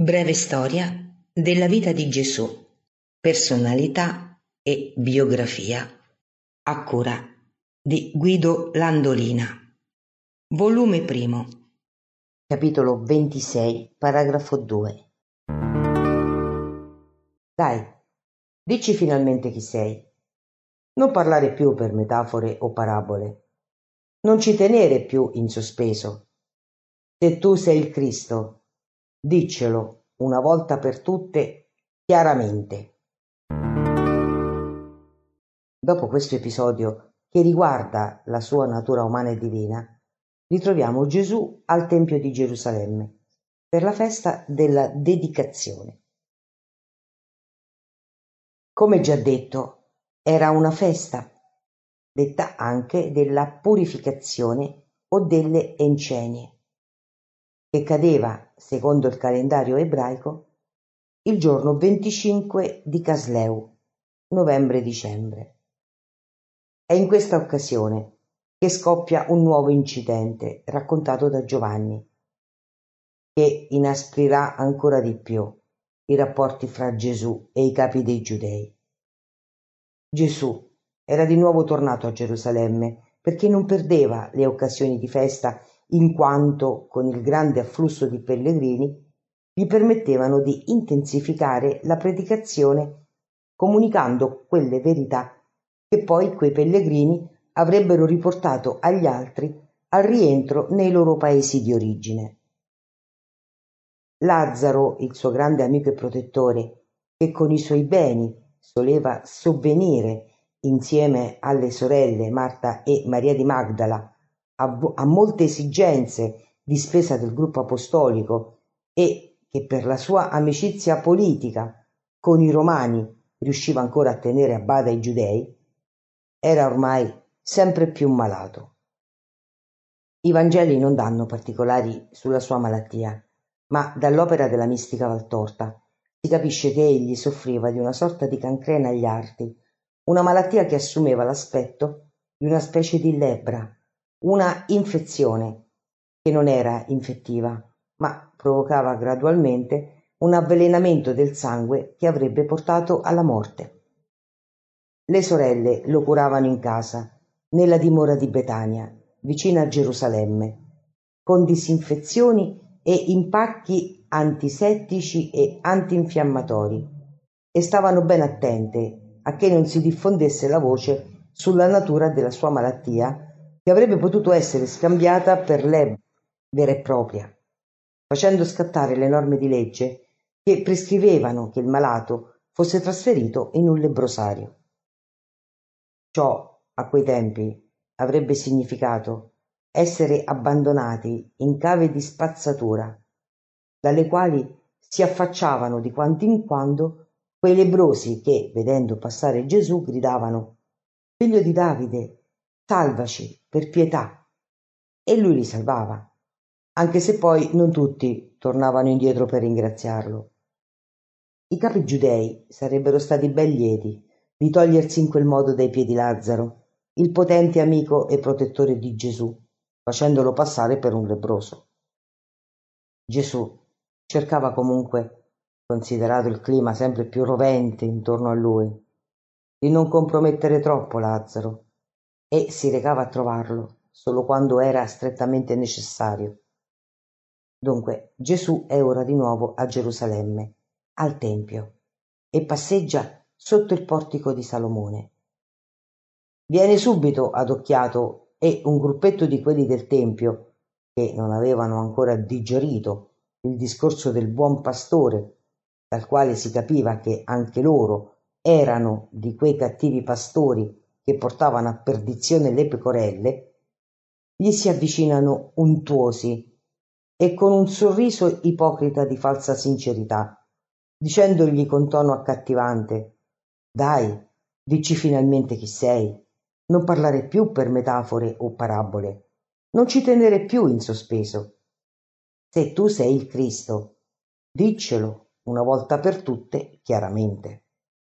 Breve storia della vita di Gesù, personalità e biografia, a cura di Guido Landolina. Volume primo. Capitolo 26, paragrafo 2. Dai, dici finalmente chi sei. Non parlare più per metafore o parabole. Non ci tenere più in sospeso. Se tu sei il Cristo, diccelo una volta per tutte chiaramente. Dopo questo episodio, che riguarda la sua natura umana e divina, ritroviamo Gesù al Tempio di Gerusalemme per la festa della dedicazione. Come già detto, era una festa, detta anche della purificazione o delle encenie, che cadeva, secondo il calendario ebraico, il giorno 25 di Casleu, novembre-dicembre. È in questa occasione che scoppia un nuovo incidente raccontato da Giovanni, che inasprirà ancora di più i rapporti fra Gesù e i capi dei Giudei. Gesù era di nuovo tornato a Gerusalemme perché non perdeva le occasioni di festa, in quanto, con il grande afflusso di pellegrini, gli permettevano di intensificare la predicazione, comunicando quelle verità che poi quei pellegrini avrebbero riportato agli altri al rientro nei loro paesi di origine. Lazzaro, il suo grande amico e protettore, che con i suoi beni soleva sovvenire insieme alle sorelle Marta e Maria di Magdala a molte esigenze di spesa del gruppo apostolico e che per la sua amicizia politica con i romani riusciva ancora a tenere a bada i giudei, era ormai sempre più malato. I Vangeli non danno particolari sulla sua malattia, ma dall'opera della mistica Valtorta si capisce che egli soffriva di una sorta di cancrena agli arti, una malattia che assumeva l'aspetto di una specie di lebbra, una infezione che non era infettiva, ma provocava gradualmente un avvelenamento del sangue che avrebbe portato alla morte. Le sorelle lo curavano in casa, nella dimora di Betania, vicina a Gerusalemme, con disinfezioni e impacchi antisettici e antinfiammatori, e stavano ben attente a che non si diffondesse la voce sulla natura della sua malattia, che avrebbe potuto essere scambiata per l'ebbra vera e propria, facendo scattare le norme di legge che prescrivevano che il malato fosse trasferito in un lebbrosario. Ciò, a quei tempi, avrebbe significato essere abbandonati in cave di spazzatura, dalle quali si affacciavano di quando in quando quei lebbrosi che, vedendo passare Gesù, gridavano: «Figlio di Davide, salvaci per pietà!» E lui li salvava, anche se poi non tutti tornavano indietro per ringraziarlo. I capi giudei sarebbero stati ben lieti di togliersi in quel modo dai piedi Lazzaro, il potente amico e protettore di Gesù, facendolo passare per un lebbroso. Gesù cercava comunque, considerato il clima sempre più rovente intorno a lui, di non compromettere troppo Lazzaro, e si recava a trovarlo solo quando era strettamente necessario. Dunque Gesù è ora di nuovo a Gerusalemme, al Tempio, e passeggia sotto il portico di Salomone. Viene subito adocchiato e un gruppetto di quelli del Tempio, che non avevano ancora digerito il discorso del buon pastore, dal quale si capiva che anche loro erano di quei cattivi pastori che portavano a perdizione le pecorelle, gli si avvicinano untuosi e con un sorriso ipocrita di falsa sincerità, dicendogli con tono accattivante: «Dai, dici finalmente chi sei. Non parlare più per metafore o parabole. Non ci tenere più in sospeso. Se tu sei il Cristo, diccelo una volta per tutte chiaramente».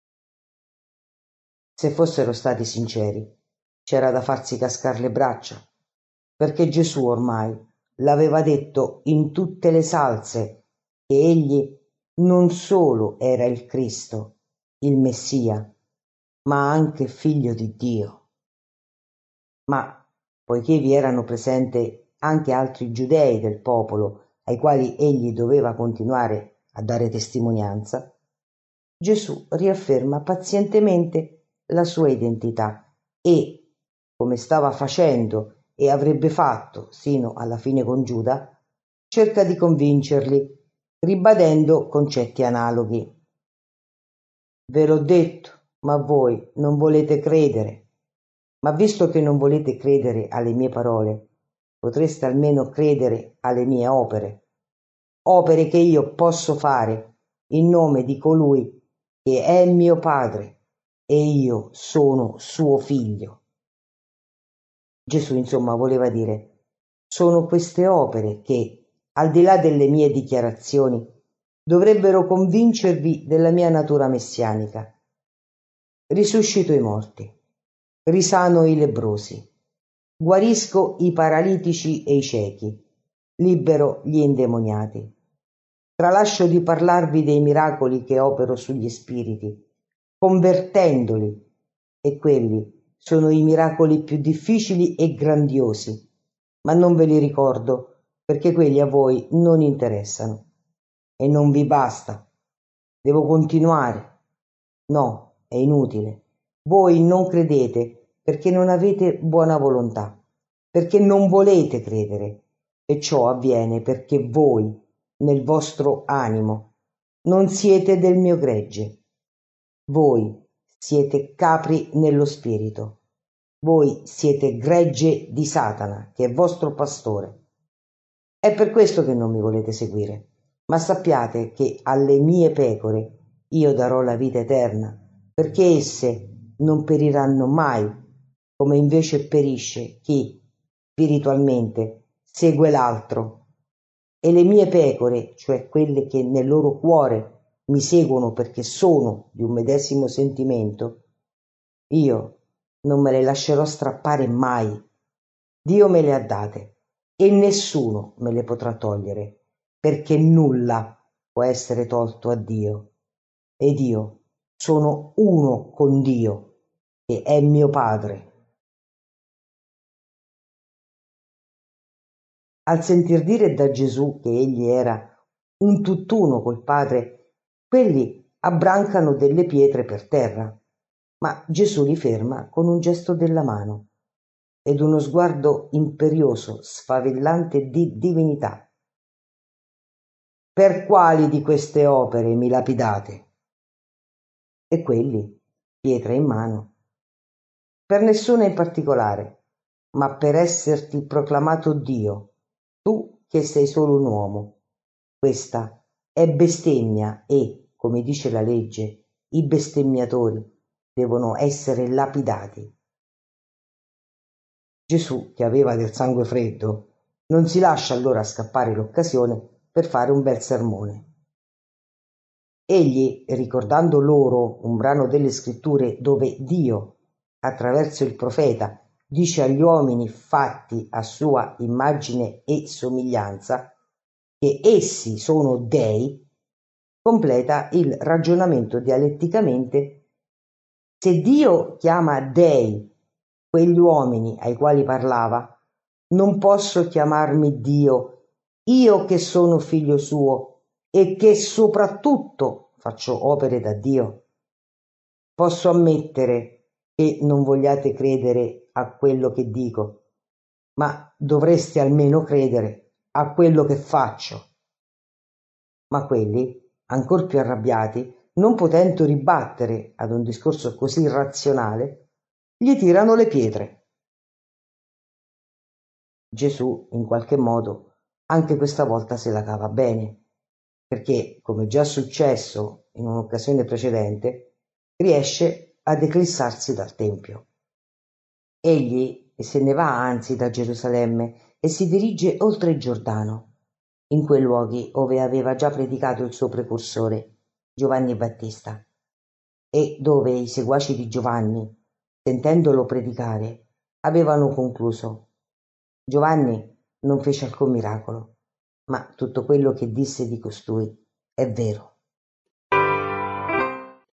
Se fossero stati sinceri, c'era da farsi cascar le braccia, perché Gesù ormai l'aveva detto in tutte le salse che egli non solo era il Cristo, il Messia, ma anche figlio di Dio. Ma poiché vi erano presenti anche altri giudei del popolo ai quali egli doveva continuare a dare testimonianza, Gesù riafferma pazientemente la sua identità e, come stava facendo e avrebbe fatto sino alla fine con Giuda, cerca di convincerli, ribadendo concetti analoghi. Ve l'ho detto, ma voi non volete credere. Ma visto che non volete credere alle mie parole, potreste almeno credere alle mie opere, opere che io posso fare in nome di colui che è mio padre e io sono suo figlio. Gesù, insomma, voleva dire, sono queste opere che, al di là delle mie dichiarazioni, dovrebbero convincervi della mia natura messianica. Risuscito i morti, risano i lebbrosi, guarisco i paralitici e i ciechi, libero gli indemoniati. Tralascio di parlarvi dei miracoli che opero sugli spiriti, convertendoli, e quelli sono i miracoli più difficili e grandiosi, ma non ve li ricordo perché quelli a voi non interessano. E non vi basta. Devo continuare. No, è inutile. Voi non credete perché non avete buona volontà, perché non volete credere, e ciò avviene perché voi, nel vostro animo, non siete del mio gregge. Voi siete capri nello spirito. Voi siete gregge di Satana, che è vostro pastore. È per questo che non mi volete seguire, ma sappiate che alle mie pecore io darò la vita eterna, perché esse non periranno mai, come invece perisce chi, spiritualmente, segue l'altro. E le mie pecore, cioè quelle che nel loro cuore mi seguono perché sono di un medesimo sentimento, io non me le lascerò strappare mai. Dio me le ha date e nessuno me le potrà togliere, perché nulla può essere tolto a Dio. Ed io sono uno con Dio, che è mio Padre. Al sentir dire da Gesù che egli era un tutt'uno col Padre, quelli abbrancano delle pietre per terra, ma Gesù li ferma con un gesto della mano ed uno sguardo imperioso, sfavillante di divinità. Per quali di queste opere mi lapidate? E quelli, pietra in mano. Per nessuna in particolare, ma per esserti proclamato Dio, tu che sei solo un uomo. Questa è bestemmia e, come dice la legge, i bestemmiatori devono essere lapidati. Gesù, che aveva del sangue freddo, non si lascia allora scappare l'occasione per fare un bel sermone. Egli, ricordando loro un brano delle scritture dove Dio, attraverso il profeta, dice agli uomini fatti a sua immagine e somiglianza che essi sono dei, completa il ragionamento dialetticamente: se Dio chiama dei quegli uomini ai quali parlava, non posso chiamarmi Dio, io che sono figlio suo e che soprattutto faccio opere da Dio. Posso ammettere che non vogliate credere a quello che dico, ma dovreste almeno credere a quello che faccio. Ma quelli, ancor più arrabbiati, non potendo ribattere ad un discorso così razionale, gli tirano le pietre. Gesù, in qualche modo, anche questa volta se la cava bene, perché, come già successo in un'occasione precedente, riesce ad eclissarsi dal Tempio. Egli se ne va anzi da Gerusalemme e si dirige oltre il Giordano, in quei luoghi ove aveva già predicato il suo precursore, Giovanni Battista, e dove i seguaci di Giovanni, sentendolo predicare, avevano concluso: Giovanni non fece alcun miracolo, ma tutto quello che disse di costui è vero.